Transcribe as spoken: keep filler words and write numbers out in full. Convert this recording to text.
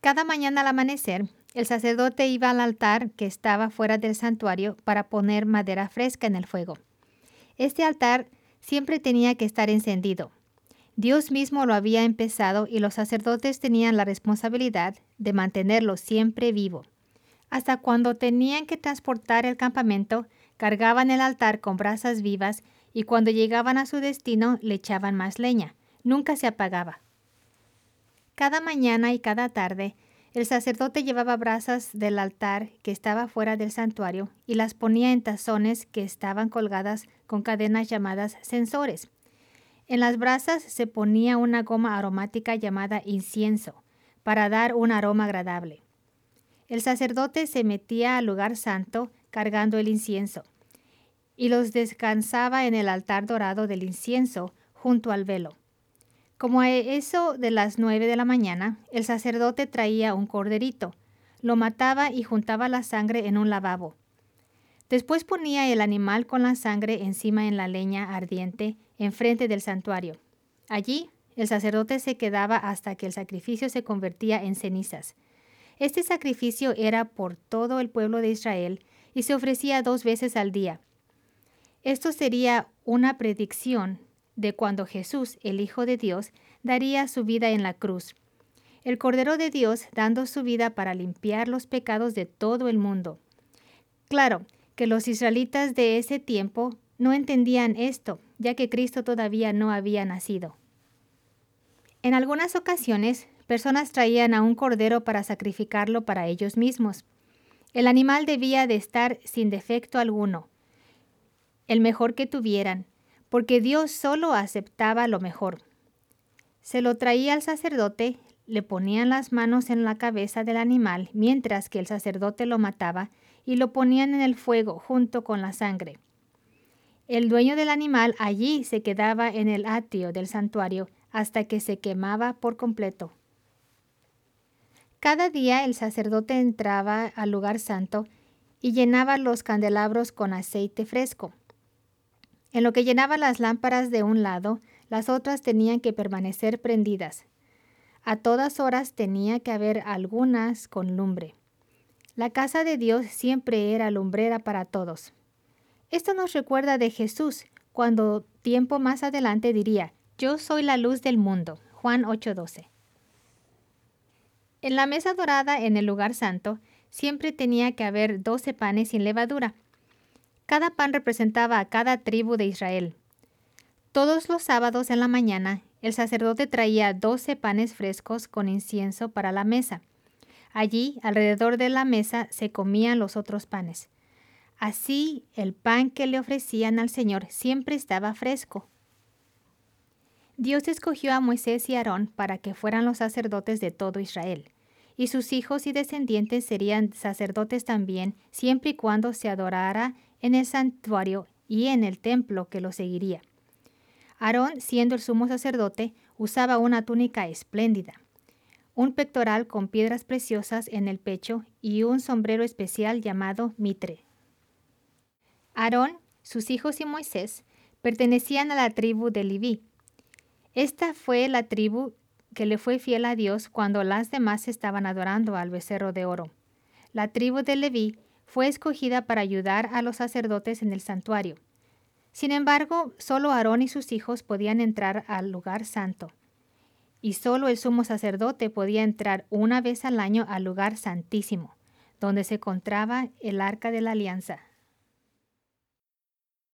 Cada mañana al amanecer, el sacerdote iba al altar que estaba fuera del santuario para poner madera fresca en el fuego. Este altar siempre tenía que estar encendido. Dios mismo lo había empezado y los sacerdotes tenían la responsabilidad de mantenerlo siempre vivo. Hasta cuando tenían que transportar el campamento, cargaban el altar con brasas vivas y cuando llegaban a su destino le echaban más leña. Nunca se apagaba. Cada mañana y cada tarde, el sacerdote llevaba brasas del altar que estaba fuera del santuario y las ponía en tazones que estaban colgadas con cadenas llamadas censores. En las brasas se ponía una goma aromática llamada incienso para dar un aroma agradable. El sacerdote se metía al lugar santo cargando el incienso y los descansaba en el altar dorado del incienso junto al velo. Como a eso de las nueve de la mañana, el sacerdote traía un corderito, lo mataba y juntaba la sangre en un lavabo. Después ponía el animal con la sangre encima en la leña ardiente enfrente del santuario. Allí, el sacerdote se quedaba hasta que el sacrificio se convertía en cenizas. Este sacrificio era por todo el pueblo de Israel y se ofrecía dos veces al día. Esto sería una predicción de cuando Jesús, el Hijo de Dios, daría su vida en la cruz. El Cordero de Dios dando su vida para limpiar los pecados de todo el mundo. Claro que los israelitas de ese tiempo no entendían esto, ya que Cristo todavía no había nacido. En algunas ocasiones, personas traían a un cordero para sacrificarlo para ellos mismos. El animal debía de estar sin defecto alguno, el mejor que tuvieran, porque Dios solo aceptaba lo mejor. Se lo traía al sacerdote, le ponían las manos en la cabeza del animal mientras que el sacerdote lo mataba y lo ponían en el fuego junto con la sangre. El dueño del animal allí se quedaba en el atrio del santuario hasta que se quemaba por completo. Cada día el sacerdote entraba al lugar santo y llenaba los candelabros con aceite fresco. En lo que llenaba las lámparas de un lado, las otras tenían que permanecer prendidas. A todas horas tenía que haber algunas con lumbre. La casa de Dios siempre era lumbrera para todos. Esto nos recuerda de Jesús, cuando tiempo más adelante diría, «Yo soy la luz del mundo», Juan ocho doce. En la mesa dorada en el lugar santo, siempre tenía que haber doce panes sin levadura. Cada pan representaba a cada tribu de Israel. Todos los sábados en la mañana, el sacerdote traía doce panes frescos con incienso para la mesa. Allí, alrededor de la mesa, se comían los otros panes. Así, el pan que le ofrecían al Señor siempre estaba fresco. Dios escogió a Moisés y Aarón para que fueran los sacerdotes de todo Israel, y sus hijos y descendientes serían sacerdotes también, siempre y cuando se adorara en el santuario y en el templo que lo seguiría. Aarón, siendo el sumo sacerdote, usaba una túnica espléndida, un pectoral con piedras preciosas en el pecho y un sombrero especial llamado mitre. Aarón, sus hijos y Moisés pertenecían a la tribu de Leví. Esta fue la tribu que le fue fiel a Dios cuando las demás estaban adorando al becerro de oro. La tribu de Leví fue escogida para ayudar a los sacerdotes en el santuario. Sin embargo, solo Aarón y sus hijos podían entrar al lugar santo, y solo el sumo sacerdote podía entrar una vez al año al lugar santísimo, donde se encontraba el arca de la alianza.